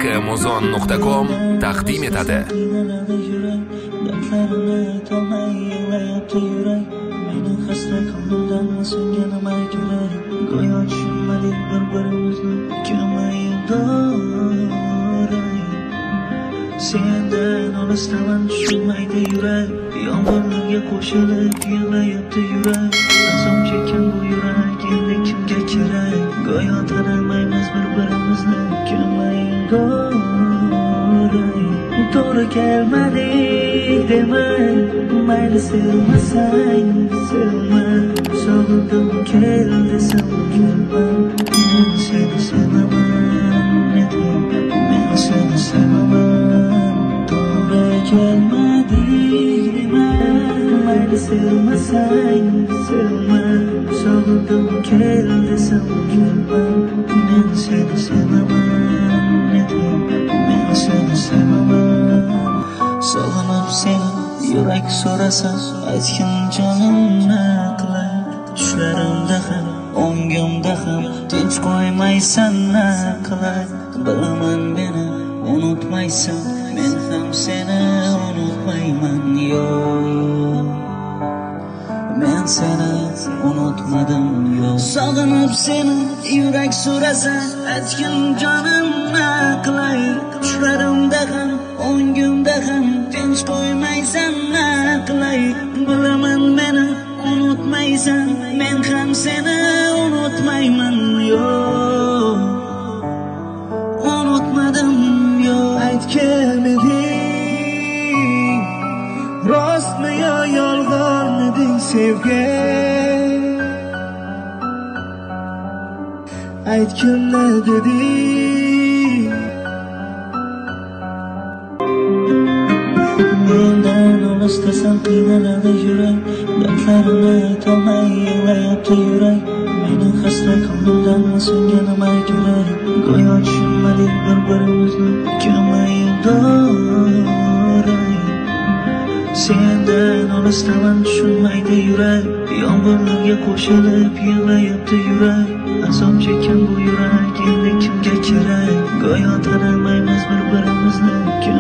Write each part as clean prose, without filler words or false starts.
kmozon.com taqdim etadi. Sendan olisdaman tushunmaydi yurak, yomg'irlarga qo'shilib yig'layapti yurak. Azom chekkan bu yurak endi kimga kerak? Go'yo tanimaymiz bir-birimizni, ko'mayingoray. To'g'ri kelmadik dema, mayli sevmasang sevma. Sog'indim kel desam kelma, men seni sevaman edim, men seni sevaman. Kelmadik dema, mayli sevmasang sevma. Sog'indim kel desam kelma, men seni sevaman edim, men seni sevaman. Sog'inib seni yurak so'rasa, aytgin jonimni qilay. Tushlarimda ham, o'ngimda ham tinch qo'ymaysan na qilay. Bilaman meni unutmaysan, men ham seni unutmayman yo'q. Men seni unutmadim yo'q. Sog'inib seni yurak so'rasa, aytgin jonimni qilay. Tushlarimda ham, o'ngimda ham tinch qo'ymaysan na qilay. Bilaman meni unutmaysan, men ham seni unutmayman yo'q. Unutmadim yo'q. Aytganmiding, rostmi yo yolg'onmiding sevgi? Aytgin deding. Mendan olisdasan qiynaladi yurak, dardlarini aytolmay yig'layapti yurak. Meni xasta ko'ngildan senga nima kerak? Go'yo tushunmadik bir-birimizni, ko'mayingoray. Sendan olisdaman tushunmaydi yurak, yomg'irlarga qo'shilib yig'layapti yurak. Azob chekkan bu yurak endi kimga kerak? Go'yo tanimaymiz bir-birimizni,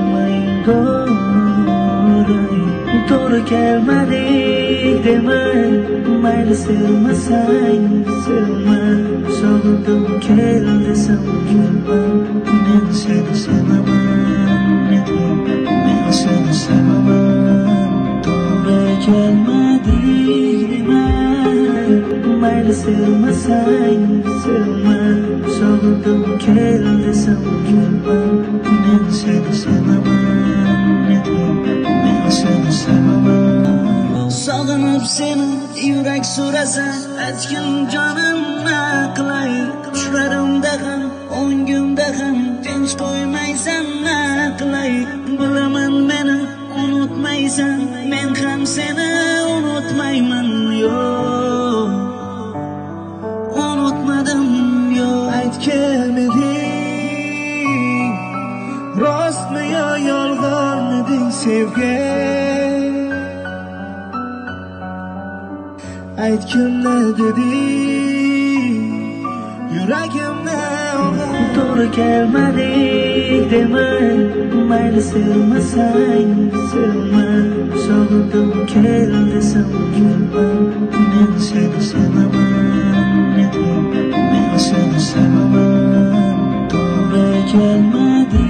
ko'mayingoray. To'g'ri kelmadik dema, mayli sevmasang sevma. Sog'indim kel desam kelma, men seni sevaman edim, men seni sevaman. To'g'ri kelmadik dema, mayli sevmasang sevma. Sog'indim kel desam kelma, men seni sevaman edim, men seni sevaman. Sog'inib seni yurak so'rasa, aytgin jonimni qilay. Tushlarimda ham, o'ngimda ham tinch qo'ymaysan na qilay. Bilaman meni unutmaysan, men ham seni unutmayman yo'q. Unutmadim yo'q. Aytganmiding, rostmi yo yolg'onmiding sevgi? Aytgin deding, yuragimni to'g'ri kelmadik dema, mayli sevmasang sevma. Sog'indim kel desam kelma, men seni sevaman edim, men seni sevaman. To'g'ri kelmadik